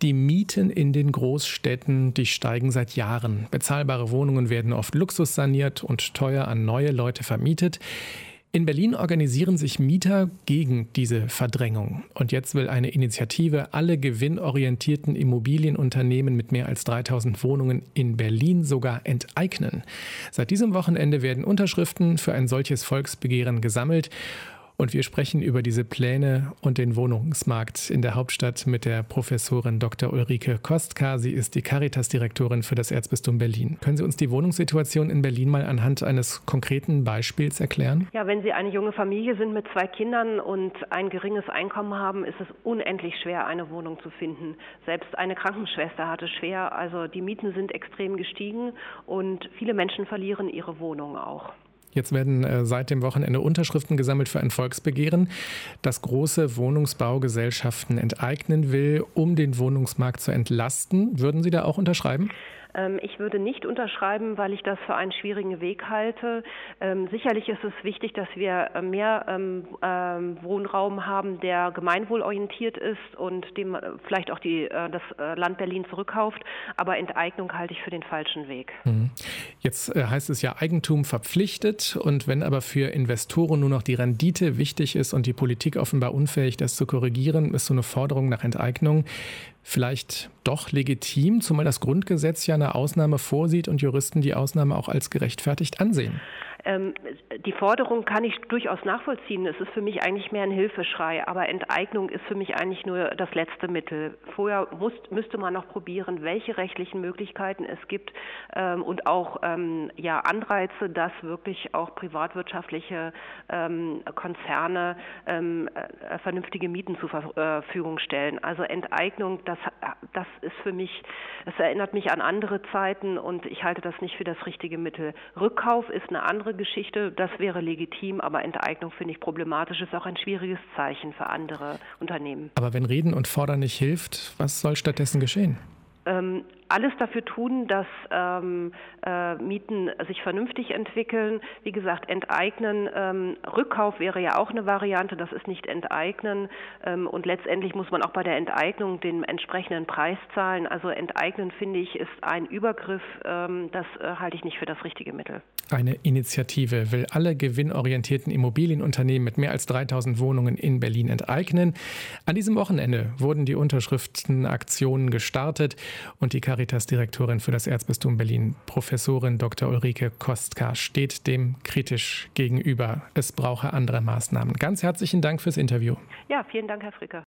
Die Mieten in den Großstädten, die steigen seit Jahren. Bezahlbare Wohnungen werden oft luxussaniert und teuer an neue Leute vermietet. In Berlin organisieren sich Mieter gegen diese Verdrängung. Und jetzt will eine Initiative alle gewinnorientierten Immobilienunternehmen mit mehr als 3000 Wohnungen in Berlin sogar enteignen. Seit diesem Wochenende werden Unterschriften für ein solches Volksbegehren gesammelt. Und wir sprechen über diese Pläne und den Wohnungsmarkt in der Hauptstadt mit der Professorin Dr. Ulrike Kostka. Sie ist die Caritas-Direktorin für das Erzbistum Berlin. Können Sie uns die Wohnungssituation in Berlin mal anhand eines konkreten Beispiels erklären? Ja, wenn Sie eine junge Familie sind mit 2 Kindern und ein geringes Einkommen haben, ist es unendlich schwer, eine Wohnung zu finden. Selbst eine Krankenschwester hat es schwer. Also die Mieten sind extrem gestiegen und viele Menschen verlieren ihre Wohnung auch. Jetzt werden seit dem Wochenende Unterschriften gesammelt für ein Volksbegehren, das große Wohnungsbaugesellschaften enteignen will, um den Wohnungsmarkt zu entlasten. Würden Sie da auch unterschreiben? Ich würde nicht unterschreiben, weil ich das für einen schwierigen Weg halte. Sicherlich ist es wichtig, dass wir mehr Wohnraum haben, der gemeinwohlorientiert ist und dem vielleicht auch das Land Berlin zurückkauft. Aber Enteignung halte ich für den falschen Weg. Jetzt heißt es ja Eigentum verpflichtet. Und wenn aber für Investoren nur noch die Rendite wichtig ist und die Politik offenbar unfähig, das zu korrigieren, ist so eine Forderung nach Enteignung vielleicht doch legitim, zumal das Grundgesetz ja eine Ausnahme vorsieht und Juristen die Ausnahme auch als gerechtfertigt ansehen. Die Forderung kann ich durchaus nachvollziehen. Es ist für mich eigentlich mehr ein Hilfeschrei, aber Enteignung ist für mich eigentlich nur das letzte Mittel. Vorher müsste man noch probieren, welche rechtlichen Möglichkeiten es gibt und auch Anreize, dass wirklich auch privatwirtschaftliche Konzerne vernünftige Mieten zur Verfügung stellen. Also Enteignung, das ist für mich, es erinnert mich an andere Zeiten und ich halte das nicht für das richtige Mittel. Rückkauf ist eine andere Geschichte, das wäre legitim, aber Enteignung finde ich problematisch, ist auch ein schwieriges Zeichen für andere Unternehmen. Aber wenn Reden und Fordern nicht hilft, was soll stattdessen geschehen? Alles dafür tun, dass Mieten sich vernünftig entwickeln. Wie gesagt, enteignen. Rückkauf wäre ja auch eine Variante, das ist nicht enteignen. Und letztendlich muss man auch bei der Enteignung den entsprechenden Preis zahlen. Also enteignen, finde ich, ist ein Übergriff. Das halte ich nicht für das richtige Mittel. Eine Initiative will alle gewinnorientierten Immobilienunternehmen mit mehr als 3000 Wohnungen in Berlin enteignen. An diesem Wochenende wurden die Unterschriftenaktionen gestartet und die Caritas-Direktorin für das Erzbistum Berlin, Professorin Dr. Ulrike Kostka, steht dem kritisch gegenüber. Es brauche andere Maßnahmen. Ganz herzlichen Dank fürs Interview. Ja, vielen Dank, Herr Fricke.